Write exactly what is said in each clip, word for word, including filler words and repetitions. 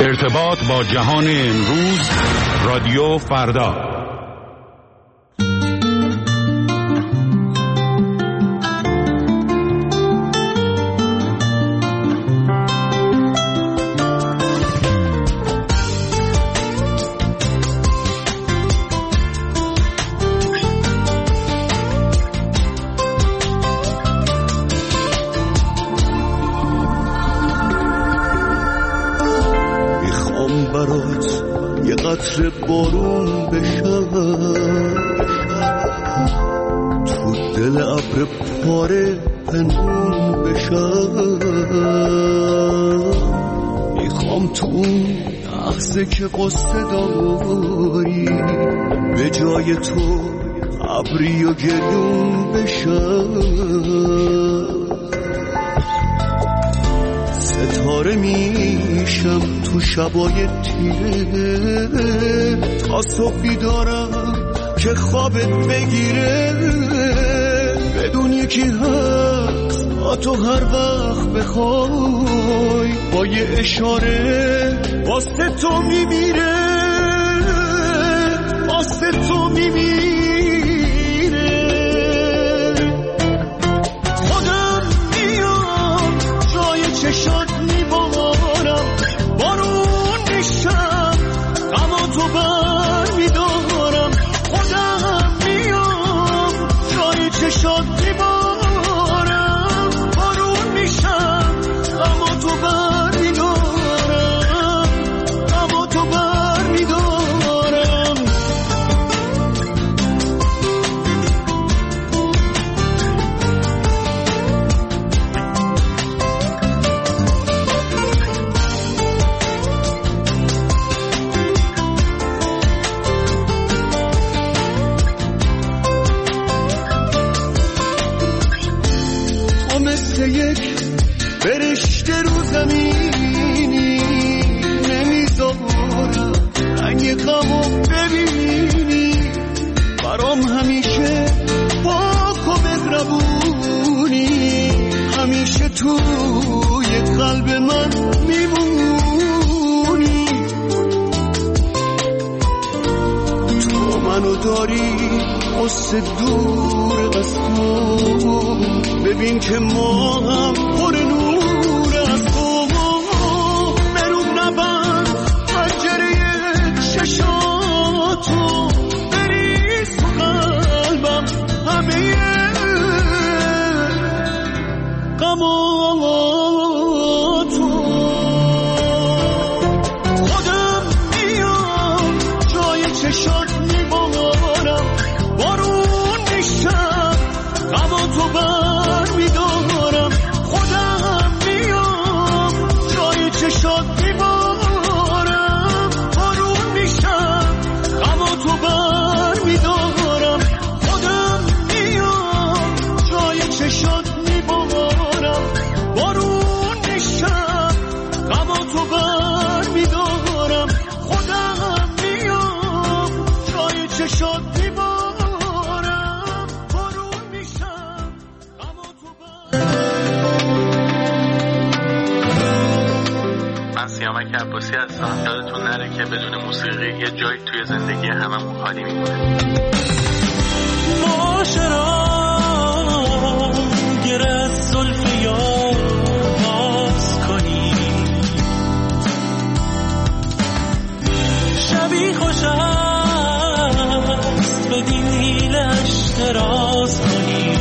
ارتباط با جهان امروز، رادیو فردا. قطره بارون بشم تو دل ابر پاره پنهون بشم، میخوام تو اون لحظه که قصه داری به جای تو ابری و گریون بشم، ستاره میشم تو شبای تیره تا صبح بیدارم که خوابت بگیره، بدون یکی هست تا تو هر وقت بخوای با یه اشاره واسه تو میمیره، واسه تو میمیره. خودم میام جای چشات میبارم، بارون میشم اما تو بر میدارم، خودم میام جای چشات میبارم، بارون میشم اما تو بر میدارم، اما تو بر میدارم. یک برشته رو زمینی نمیذارم رنگ غمو ببینی، برام همیشه پاک و مهربونی، همیشه توی قلب من میمونی، تو منو داری قصه دور از تو، ببین که ما هم پر نور از تو، برو نبند پنجره چشاتو، بریز تو قلبم همه غماتو. خودم میام جای چشات میبارم، بارون میشم اما تو بر میدارم، خودم میام جای چشات میبارم، بارون میشم اما تو بر میدارم، خودم میام جای چشات میبارم، بارون میشم اما تو بر میدارم، خودم میام جای چشات میبارم، بارون میشم اما تو بر. من سیامک عباسی هستم. یادتون نره که بدون موسیقی یه جایی توی زندگی هممون خالی میمونه. معاشران گره از زلف یار باز کنی، شبی خوش است بدین هیلش دراز کنی.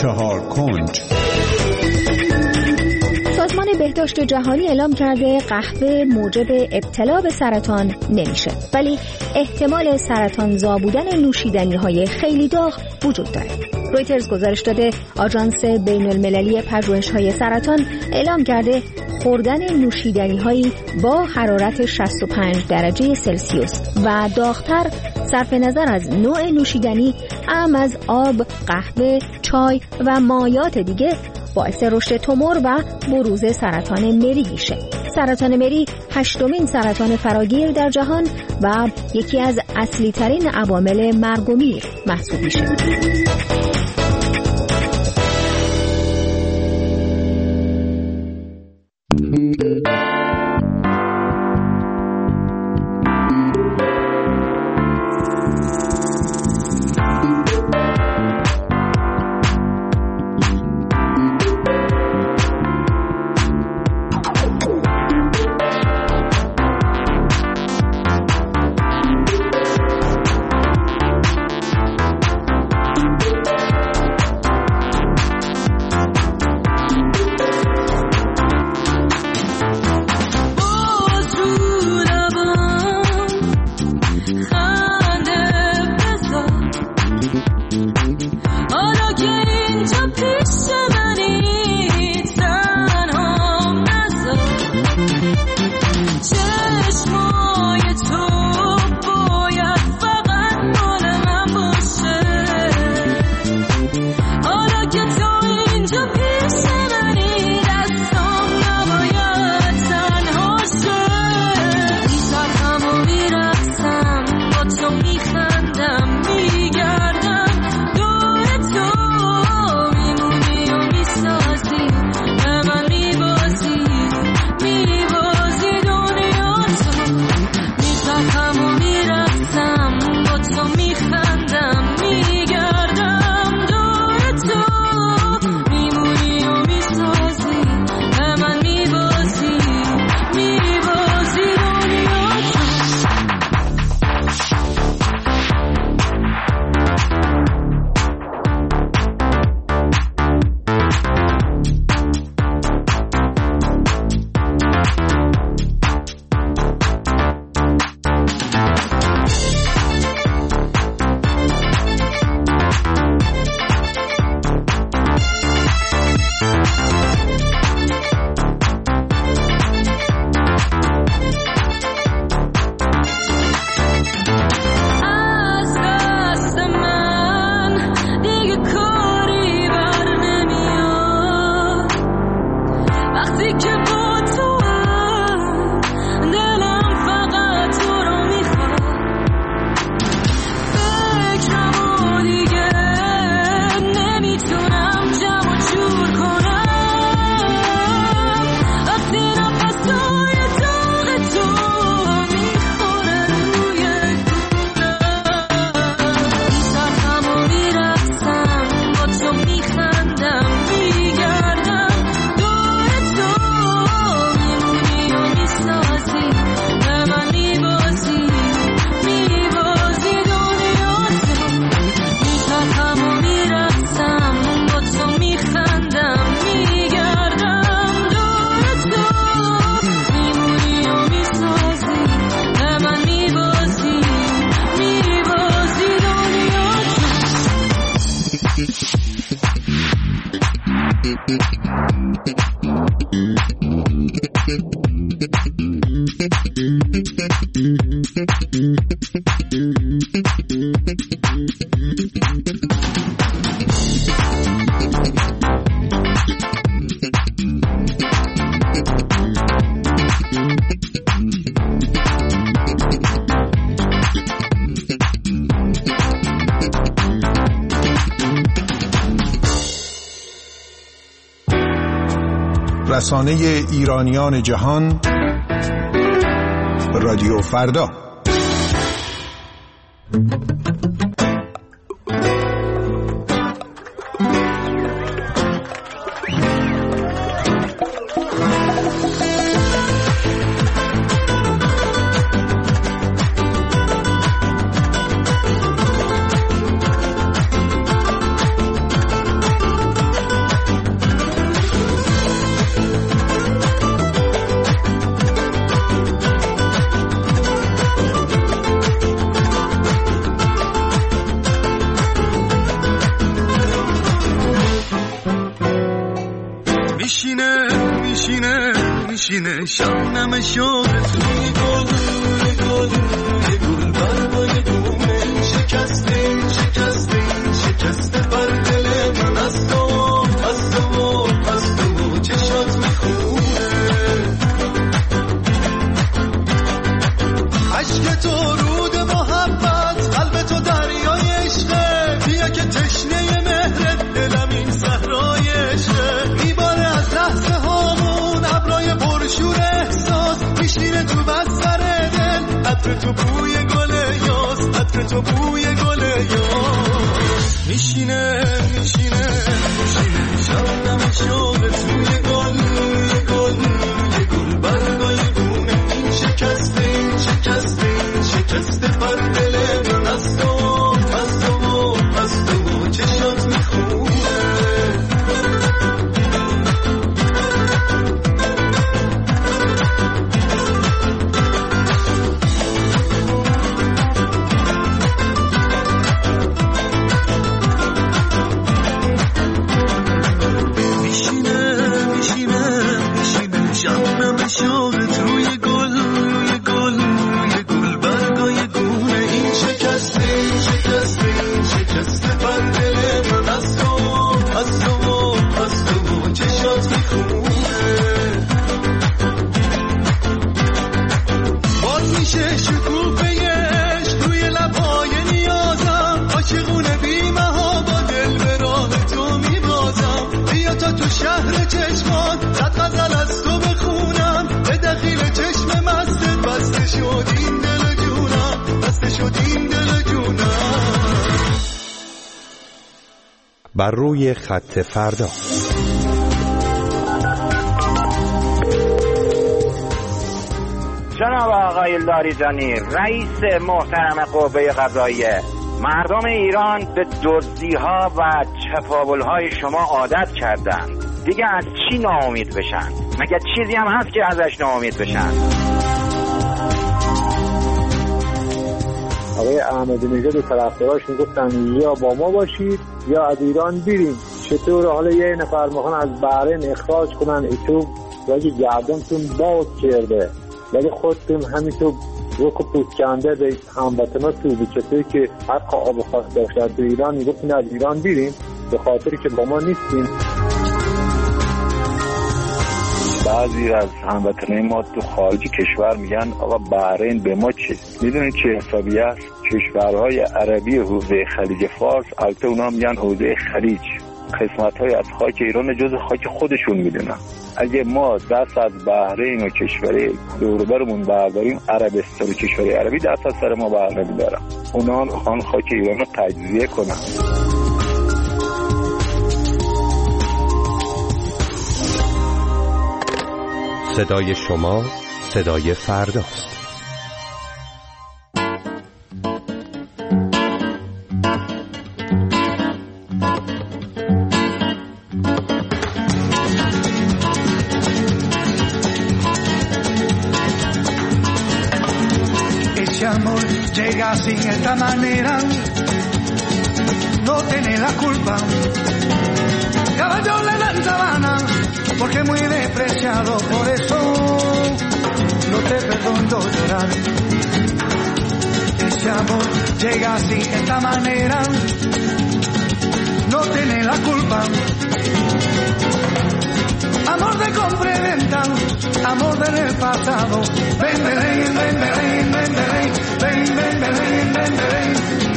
چهار کنج. سازمان بهداشت جهانی اعلام کرده قهوه موجب ابتلا به سرطان نمیشه، ولی احتمال سرطانزا بودن نوشیدنی‌های خیلی داغ وجود داره. رویترز گزارش داده آژانس بین‌المللی پژوهش‌های سرطان اعلام کرده خوردن نوشیدنی‌هایی با حرارت شصت و پنج درجه سلسیوس و داغ‌تر صرف نظر از نوع نوشیدنی اعم از آب، قهوه، چای و مایات دیگه باعث رشد تومور و بروز سرطان مری میشه. سرطان مری هشتمین سرطان فراگیر در جهان و یکی از اصلی ترین عوامل مرگ و میر محسوب میشه. رسانه ایرانیان جهان، رادیو فردا. میشینه شبنم شوق توی گل روی گل روی گل برگای گونه شکسته شکسته شکسته بر دل من از تو از تو از تو چشات میخونه عشق تو رود محبت قلب تو دریای عشقه بیا که تشنه مهرت دلم این صحرای عشقه میباره از لحظه هامون ابرای پرشور احساس میشینه تو بستر دل عطر تو بوی گل یاس عطر تو بوی گل یاس میشینه میشینه میشینه شبنم شوق توی گل روی گل روی گل برگای گونه این شکسته این شکسته این شکسته پر دل من از تو از تو از تو چشات میخونه شوقت روی گل روی گل روی گل برگای گونه این شکسته این شکسته این شکسته پر دل من از تو از تو از تو چشات میخونه باز میشه شکوفهش روی لبهای نیازم عاشقونه بی‌مها با دل به راه تو میبازم بیا تا تو شهر چشمات صد غزل از تو بخونم به دخیل چشم مستت بسته شد این دل جونم بسته شد این دل جونم بر روی خط فردا. جناب آقای لاریجانی رئیس محترم قوه قضاییه، مردم ایران به دزدی‌ها و چپاول‌های شما عادت کردند، دیگه از چی ناامید بشن؟ مگه چیزی هم هست که ازش ناامید بشن؟ آقای احمدی نژاد و طرفداراش میگفتن یا با ما باشید یا از ایران بریم. چطور حالا یه نفر میخوان از بحرین اخراج کنن ایتو ولی گردنتون باز کرده ولی خودتون همینطور روک و پوست کنده به هموطناتون به چطوری که حق آب خاص داشتن تو ایران میگفتن از ایران بریم به خاطری که با ما نیستیم. بعضی از هموطنان ما تو خارج کشور میگن آقا بحرین به ما چه؟ میدونید چه حسابی است؟ کشورهای عربی حوزه خلیج فارس، البته اونا میگن حوزه خلیج، قسمت‌های از خاک ایران جز خاک خودشون میدونن. اگه ما دست از بحرین و کشور دور و برمون برداریم، عربستان و کشور عربی دست از سر ما بر نمیدارن. اونا میخوان خاک ایران رو تجزیه کنن. صدای شما صدای فرداست. Ese amor llega sin esta manera, no tiene la culpa. Caballo le dan sabana, porque muy despreciado, por eso no te perdono llorar. Ese amor llega así, esta manera, no tiene la culpa. Amor de compra y venta, amor del pasado. Ven, ven, ven, ven, ven, ven, ven, ven, ven, ven, ven, ven.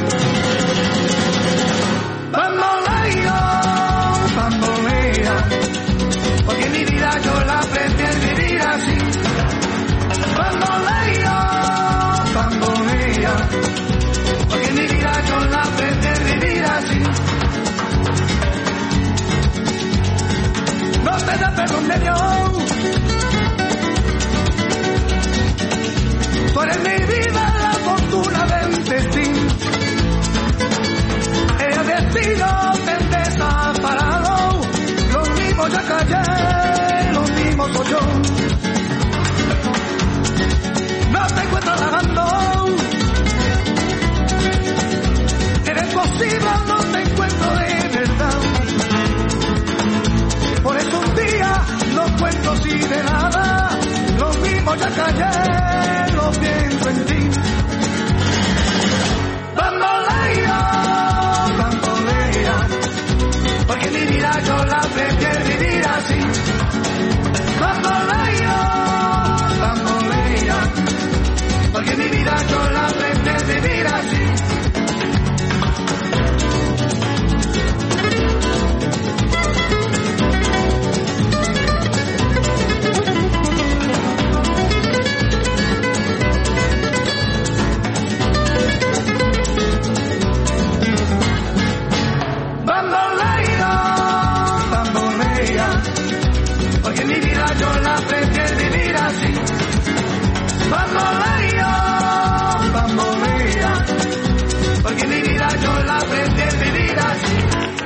Bamboleo, bambolea, porque mi vida yo la prefiero vivir así. Bamboleo, bambolea, porque mi vida yo la prefiero vivir así. No te da perdón de Dios, tú eres mi vida, la fortuna del destino. El destino te desaparado, lo mismo ya callé, lo mismo soy yo. No te encuentro lavando, eres posible, no te encuentro de verdad. Por eso un día no cuento voy a caer, lo pienso en ti. Bambolea, bambolea, porque mi vida yo la prefiero vivir así. Bambolea, bambolea, porque mi vida yo la prefiero vivir así. Bambolea, bambolea, porque mi vida yo la prefiero vivir así.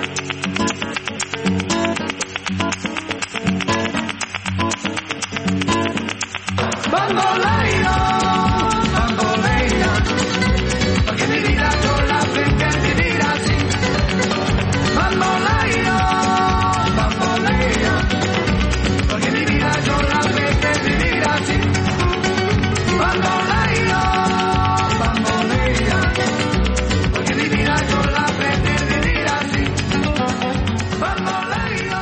Bambolea, bambolea, porque mi vida yo la prefiero vivir así. Bambolea, bambolea, porque mi vida yo la prefiero vivir así. Bambolea, bambolea, porque mi vida yo la prefiero vivir así. Bambolea,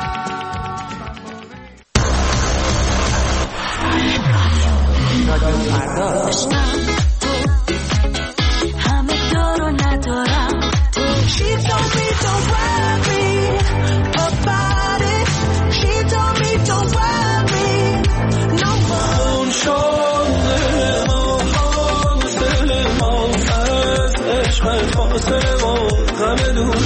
همه دارو ندارم تو She told me don't worry about it. She told me don't worry no more. فاصله ما غم دور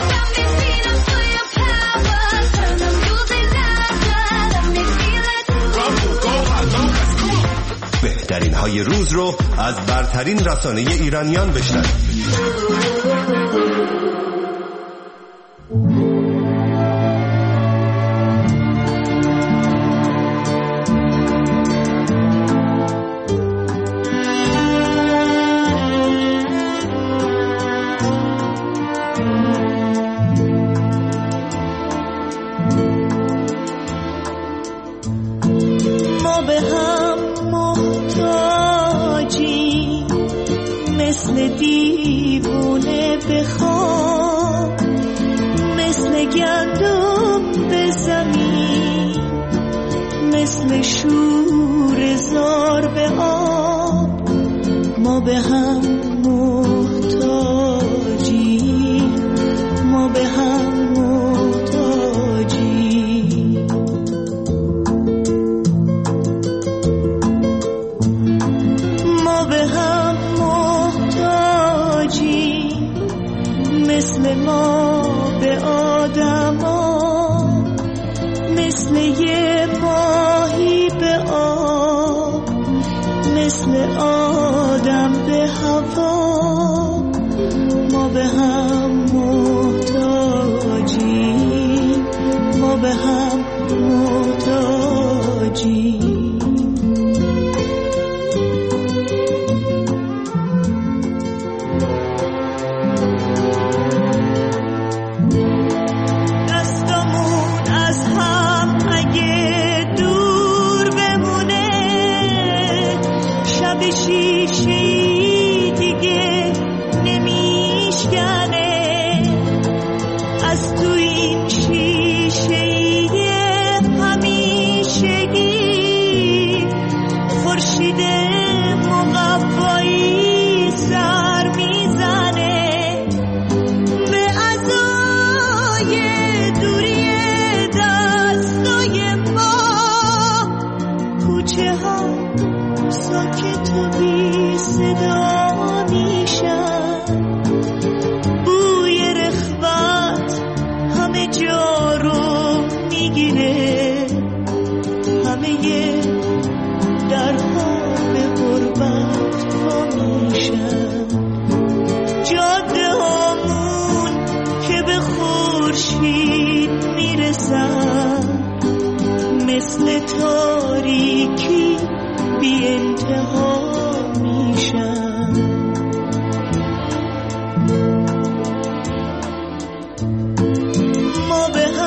بهترین های روز رو از برترین رسانه ایرانیان بشنوید.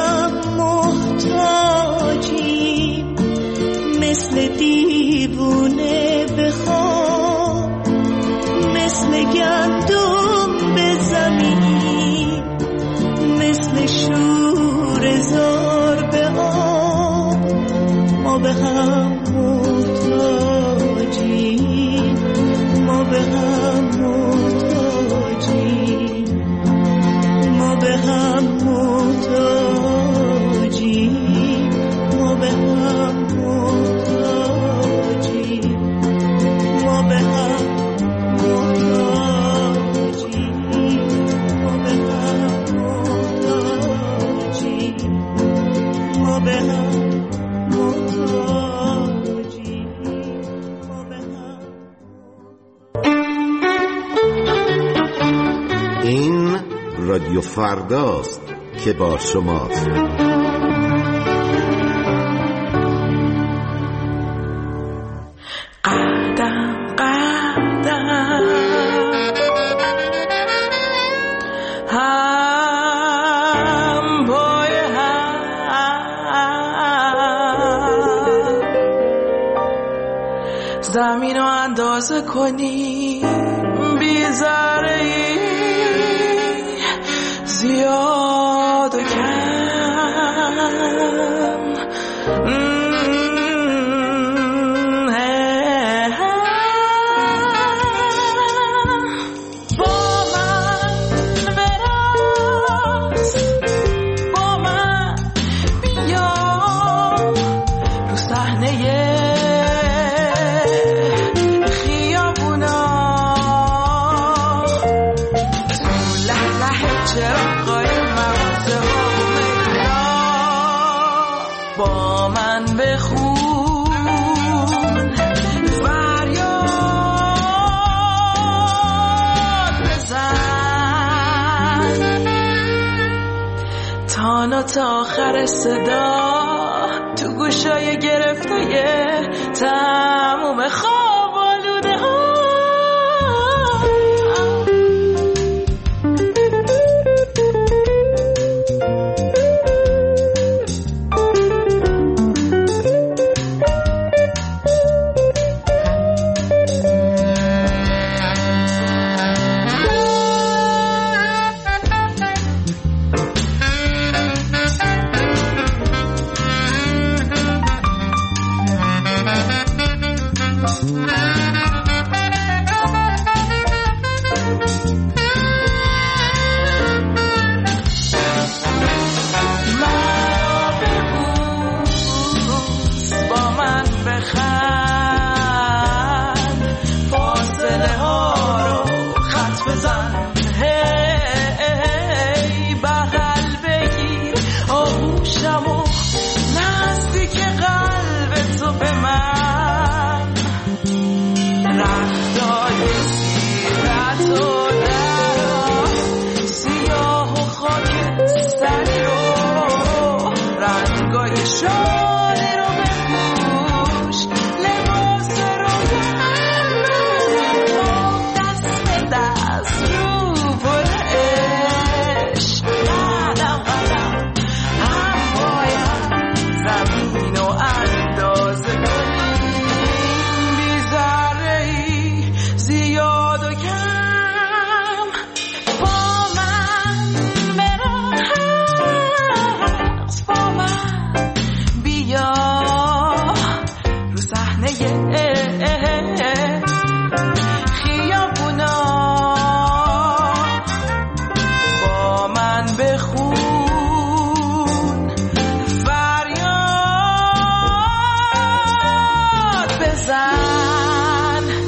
مثل دیوونه بذار به آب، ما به هم محتاجیم، ما به هم محتاجیم، ما به هم محتاجیم، ما به هم محتاجیم، ما به هم این رادیو فرداست که با شماست. قدم قدم هم پای هم زمین رو اندازه کنیم بی ذره ای زیاد و کم. با من بخون فریاد بزن تانا تا آخر صدا تو گوشای گرفته تموم خواب آلوده ها.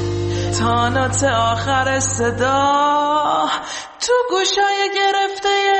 تا آخر صدا تو گوشای گرفته